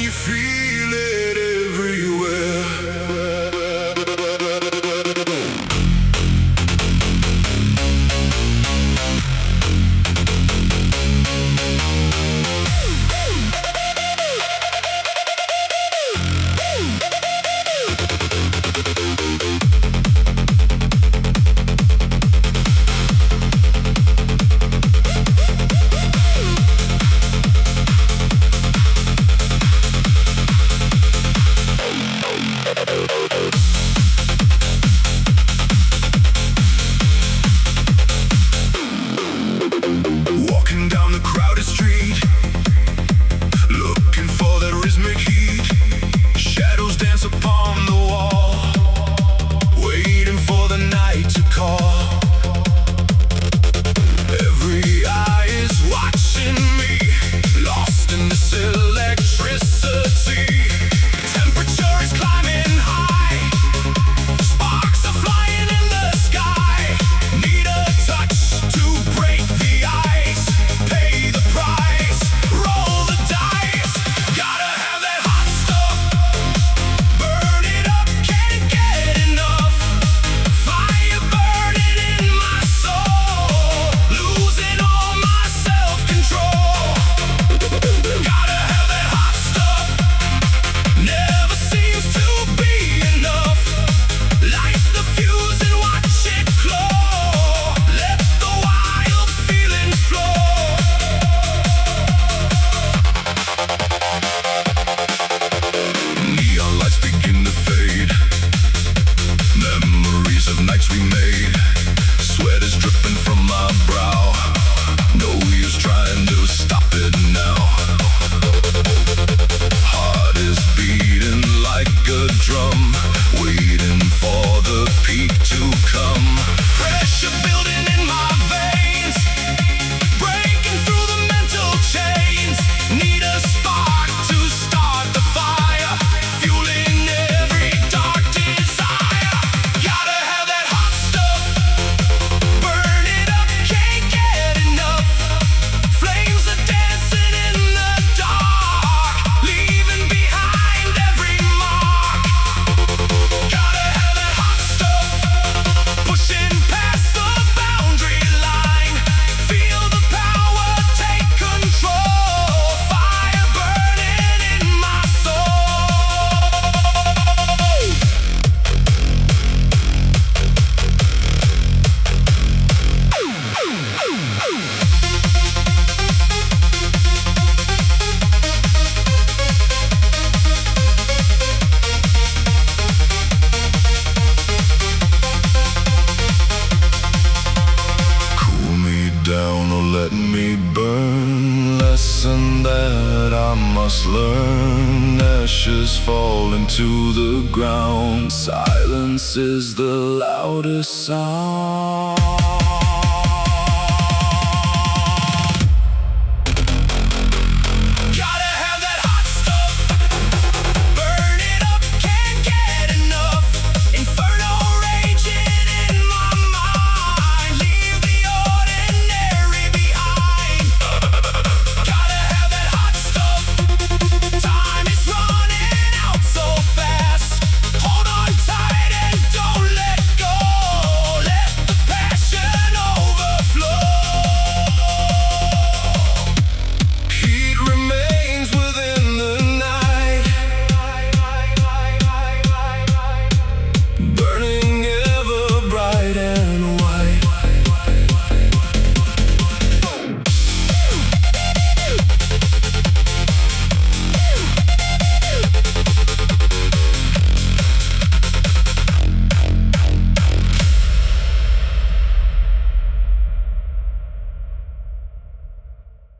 you feel it everywhere. Walking down the crowded street, looking for that rhythmic heat. Shadows dance upon the wall, waiting for the night to call. Every eye is watching me, lost in this electricity. Temperature is climbing high, sparks are flying in the sky. Need a touch to break the ice, pay the price, roll the dice. Gotta have that hot stuff, burn it up, can't get enough. Fire burning in my soul, losing all my self-control. Gotta have that hot stuff, never seems to be enough. Light the fuse and watch it glow, let the wild feelings flow. Neon lights begin to fade, memories of nights we made. Sweat is dripping from my brow, no use trying to stop it now. Heart is beating like a drum, waiting for the peak to come. Pressure building in my veins, breaking through the mental chains. Need a spark to start the fire, fueling every dark desire. Gotta have that hot stuff, burn it up, can't get enough. Flames are dancing in the dark, leaving behind every mark. Gotta have that hot stuff, pushing past the boundary line. Feel the power take control, fire burning in my soul. Cool me down or let me burn. Lesson that I must learn. Ashes fall into the ground. Silence is the loudest sound.